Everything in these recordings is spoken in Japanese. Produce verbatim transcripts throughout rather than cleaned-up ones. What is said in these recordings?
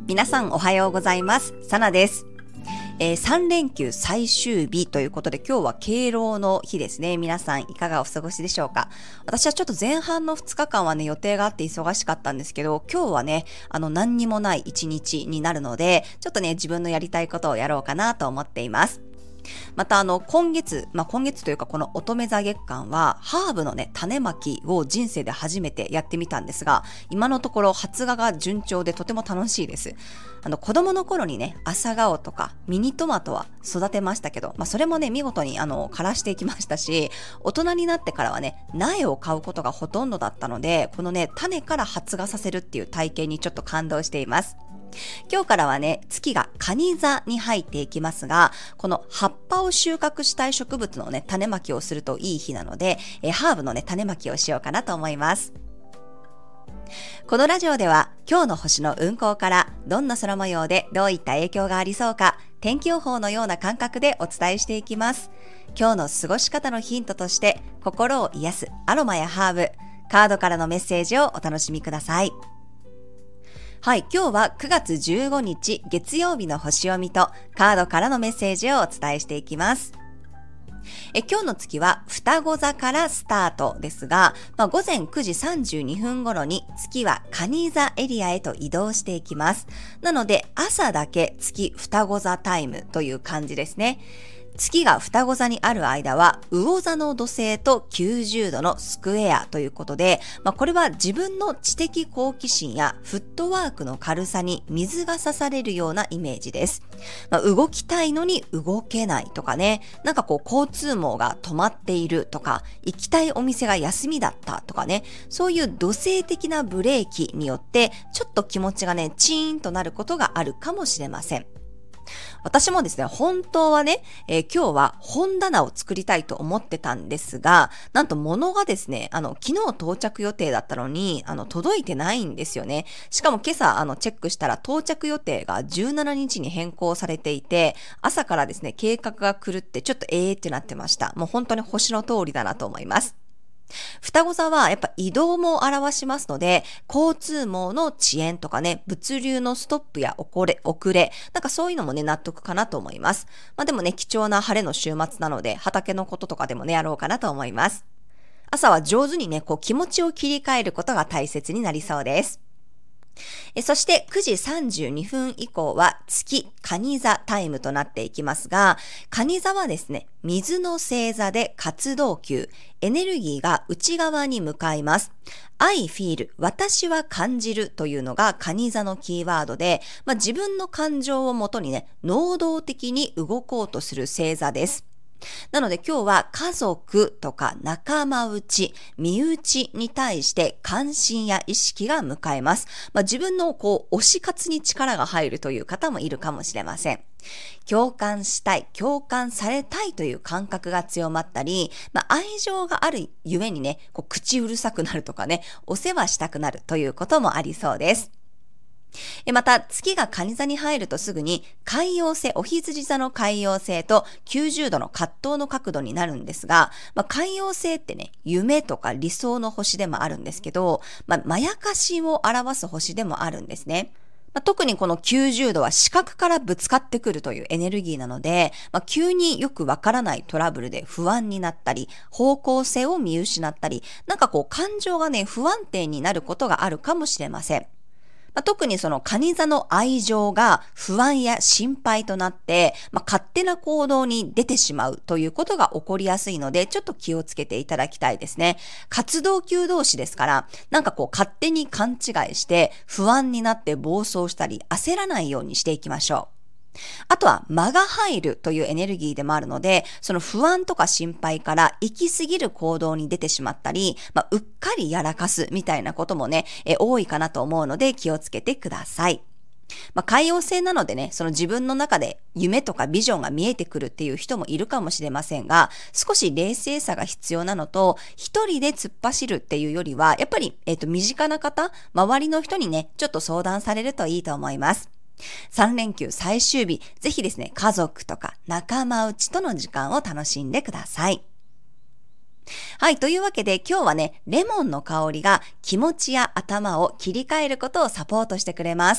皆さんおはようございます。サナです。えー、さん連休最終日ということで今日は敬老の日ですね。皆さんいかがお過ごしでしょうか。私はちょっと前半のふつかかんはね予定があって忙しかったんですけど、今日はねあの何にもない一日になるので、ちょっとね自分のやりたいことをやろうかなと思っています。またあの今月、まあ、今月というかこの乙女座月間はハーブのね種まきを人生で初めてやってみたんですが、今のところ発芽が順調でとても楽しいです。あの子供の頃にね朝顔とかミニトマトは育てましたけど、まあ、それもね見事にあの枯らしていきましたし、大人になってからはね苗を買うことがほとんどだったので、このね種から発芽させるっていう体験にちょっと感動しています。今日からはね月が蟹座に入っていきますが、この葉っぱを収穫したい植物のね種まきをするといい日なので、えハーブのね種まきをしようかなと思います。このラジオでは今日の星の運行からどんな空模様でどういった影響がありそうか、天気予報のような感覚でお伝えしていきます。今日の過ごし方のヒントとして心を癒すアロマやハーブ、カードからのメッセージをお楽しみください。はい、今日はくがつじゅうごにち月曜日の星読みとカードからのメッセージをお伝えしていきます。え今日の月は双子座からスタートですが、まあ、午前くじさんじゅうにふん頃に月は蟹座エリアへと移動していきます。なので朝だけ月双子座タイムという感じですね。月が双子座にある間は魚座の土星ときゅうじゅうどのスクエアということで、まあ、これは自分の知的好奇心やフットワークの軽さに水が刺されるようなイメージです。まあ、動きたいのに動けないとかね、なんかこう交通網が止まっているとか、行きたいお店が休みだったとかね、そういう土星的なブレーキによってちょっと気持ちがねチーンとなることがあるかもしれません。私もですね、本当はね、えー、今日は本棚を作りたいと思ってたんですが、なんと物がですね、あの、昨日到着予定だったのに、あの、届いてないんですよね。しかも今朝、あの、チェックしたら到着予定がじゅうしちにちに変更されていて、朝からですね、計画が狂ってちょっとえーってなってました。もう本当に星の通りだなと思います。双子座はやっぱ移動も表しますので、交通網の遅延とかね、物流のストップや遅れ、遅れ、なんかそういうのもね、納得かなと思います。まあでもね、貴重な晴れの週末なので、畑のこととかでもね、やろうかなと思います。朝は上手にね、こう気持ちを切り替えることが大切になりそうです。えそしてくじさんじゅうにふん以降は月蟹座タイムとなっていきますが、蟹座はですね、水の星座で活動球、エネルギーが内側に向かいます。I feel、私は感じるというのが蟹座のキーワードで、まあ、自分の感情をもとにね、能動的に動こうとする星座です。なので今日は家族とか仲間内、身内に対して関心や意識が向かいます。まあ、自分のこう推し活に力が入るという方もいるかもしれません。共感したい、共感されたいという感覚が強まったり、まあ、愛情があるゆえにね、こう口うるさくなるとかね、お世話したくなるということもありそうです。また月が蟹座に入るとすぐに海王星、お羊座の海王星ときゅうじゅうどの葛藤の角度になるんですが、まあ、海王星ってね、夢とか理想の星でもあるんですけど、まあ、まやかしを表す星でもあるんですね。まあ、特にこのきゅうじゅうどは視覚からぶつかってくるというエネルギーなので、まあ、急によくわからないトラブルで不安になったり、方向性を見失ったり、なんかこう感情がね、不安定になることがあるかもしれません。まあ、特にその蟹座の愛情が不安や心配となって、まあ、勝手な行動に出てしまうということが起こりやすいので、ちょっと気をつけていただきたいですね。活動級同士ですから、なんかこう勝手に勘違いして不安になって暴走したり焦らないようにしていきましょう。あとは間が入るというエネルギーでもあるので、その不安とか心配から行き過ぎる行動に出てしまったり、まあ、うっかりやらかすみたいなこともね、え多いかなと思うので気をつけてください。まあ、海王星なのでね、その自分の中で夢とかビジョンが見えてくるっていう人もいるかもしれませんが、少し冷静さが必要なのと、一人で突っ走るっていうよりは、やっぱり、えっと、身近な方、周りの人にね、ちょっと相談されるといいと思います。さん連休最終日、ぜひですね、家族とか仲間内との時間を楽しんでください。はい、というわけで今日はね、レモンの香りが気持ちや頭を切り替えることをサポートしてくれます。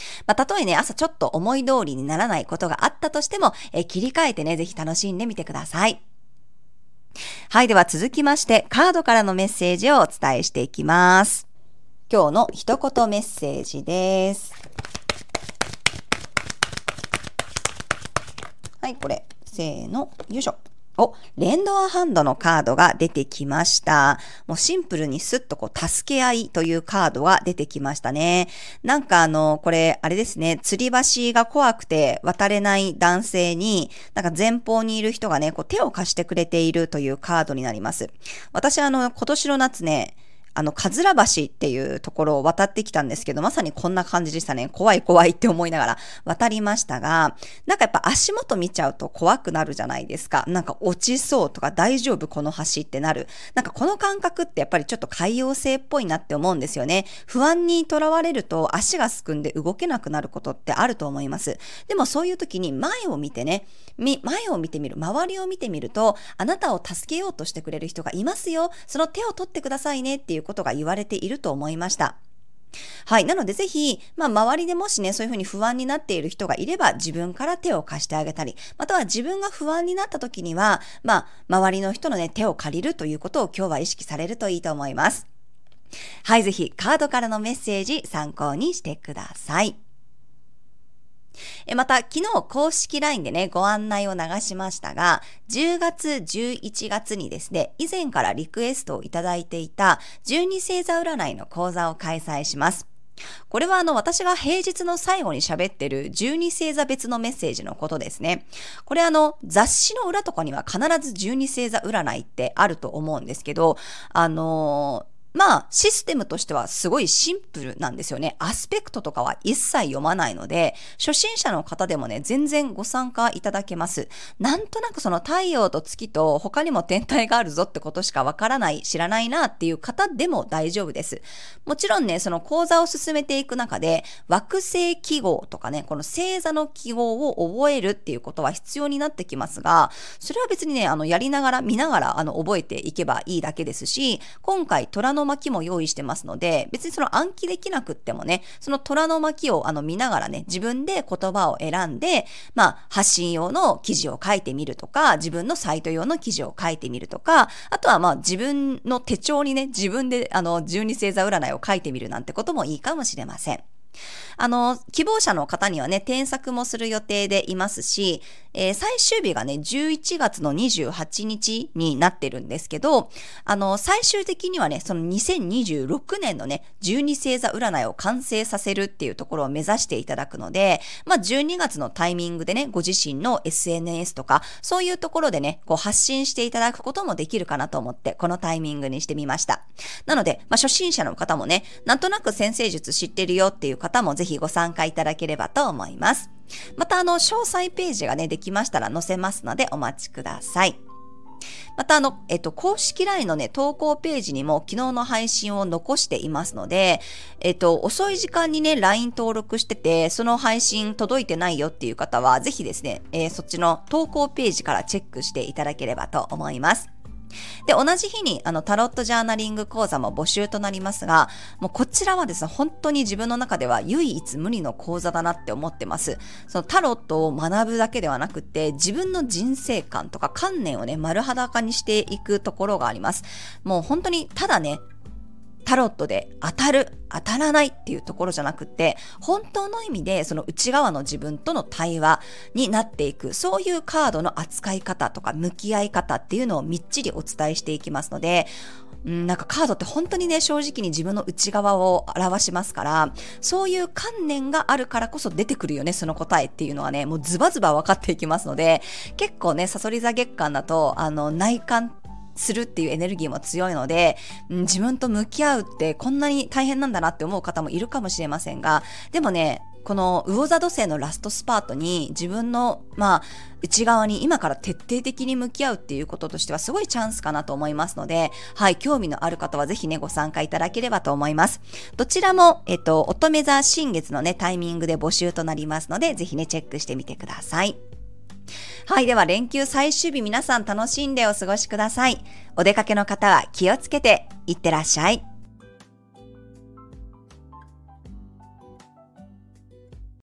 まあ、たとえね、朝ちょっと思い通りにならないことがあったとしても、え切り替えてね、ぜひ楽しんでみてください。はい、では続きまして、カードからのメッセージをお伝えしていきます。今日の一言メッセージです。はい、これ、せーの、よいしょ。お、レンドアハンドのカードが出てきました。もうシンプルにスッとこう、助け合いというカードが出てきましたね。なんかあの、これ、あれですね、吊り橋が怖くて渡れない男性に、なんか前方にいる人がね、こう手を貸してくれているというカードになります。私あの、今年の夏ね、あの、かずら橋っていうところを渡ってきたんですけど、まさにこんな感じでしたね。怖い怖いって思いながら渡りましたが、なんかやっぱ足元見ちゃうと怖くなるじゃないですか。なんか落ちそうとか大丈夫この橋ってなる。なんかこの感覚ってやっぱりちょっと海洋性っぽいなって思うんですよね。不安にとらわれると足がすくんで動けなくなることってあると思います。でもそういう時に前を見てね、前を見てみる、周りを見てみると、あなたを助けようとしてくれる人がいますよ。その手を取ってくださいねっていうことが言われていると思いました。はい。なのでぜひ、まあ周りでもしね、そういうふうに不安になっている人がいれば自分から手を貸してあげたり、または自分が不安になった時には、まあ周りの人のね、手を借りるということを今日は意識されるといいと思います。はい。ぜひカードからのメッセージ参考にしてください。また、昨日公式 ライン でね、ご案内を流しましたが、じゅうがつ、じゅういちがつにですね、以前からリクエストをいただいていたじゅうに星座占いの講座を開催します。これはあの私が平日の最後に喋ってるじゅうに星座別のメッセージのことですね。これあの雑誌の裏とかには必ずじゅうに星座占いってあると思うんですけど、あのーまあ、システムとしてはすごいシンプルなんですよね。アスペクトとかは一切読まないので、初心者の方でもね、全然ご参加いただけます。なんとなくその太陽と月と他にも天体があるぞってことしかわからない、知らないなっていう方でも大丈夫です。もちろんね、その講座を進めていく中で、惑星記号とかね、この星座の記号を覚えるっていうことは必要になってきますが、それは別にね、あの、やりながら、見ながら、あの、覚えていけばいいだけですし、今回、虎の巻も用意してますので、別にその暗記できなくってもね、その虎の巻をあの見ながらね、自分で言葉を選んで、まあ、発信用の記事を書いてみるとか、自分のサイト用の記事を書いてみるとか、あとはまあ、自分の手帳にね、自分であの、じゅうに星座占いを書いてみるなんてこともいいかもしれません。あの、希望者の方にはね、添削もする予定でいますし、えー、最終日がね、じゅういちがつのにじゅうはちにちになってるんですけど、あの、最終的にはね、そのにせんにじゅうろくねんのね、じゅうに星座占いを完成させるっていうところを目指していただくので、まあ、じゅうにがつのタイミングでね、ご自身の エスエヌエス とか、そういうところでね、こう発信していただくこともできるかなと思って、このタイミングにしてみました。なので、まあ、初心者の方もね、なんとなく占星術知ってるよっていう方もぜひご参加いただければと思います。またあの詳細ページがねできましたら載せますのでお待ちください。またあの、えっと、公式 ライン のね、投稿ページにも昨日の配信を残していますので、えっと、遅い時間にね、ライン 登録してて、その配信届いてないよっていう方は、ぜひですね、えー、そっちの投稿ページからチェックしていただければと思います。で、同じ日にあのタロットジャーナリング講座も募集となりますが、もうこちらはですね、本当に自分の中では唯一無二の講座だなって思ってます。そのタロットを学ぶだけではなくて、自分の人生観とか観念をね、丸裸にしていくところがあります。もう本当にただね、タロットで当たる、当たらないっていうところじゃなくて、本当の意味でその内側の自分との対話になっていく、そういうカードの扱い方とか向き合い方っていうのをみっちりお伝えしていきますので、うん、なんかカードって本当にね、正直に自分の内側を表しますから、そういう観念があるからこそ出てくるよね、その答えっていうのはね、もうズバズバ分かっていきますので、結構ね、さそり座月間だと、あの、内観するっていうエネルギーも強いので、うん、自分と向き合うってこんなに大変なんだなって思う方もいるかもしれませんが、でもね、この魚座土星のラストスパートに自分の、まあ、内側に今から徹底的に向き合うっていうこととしてはすごいチャンスかなと思いますので、はい、興味のある方はぜひね、ご参加いただければと思います。どちらも、えっと、乙女座新月のね、タイミングで募集となりますので、ぜひね、チェックしてみてください。はい。では連休最終日皆さん楽しんでお過ごしください。お出かけの方は気をつけていってらっしゃい。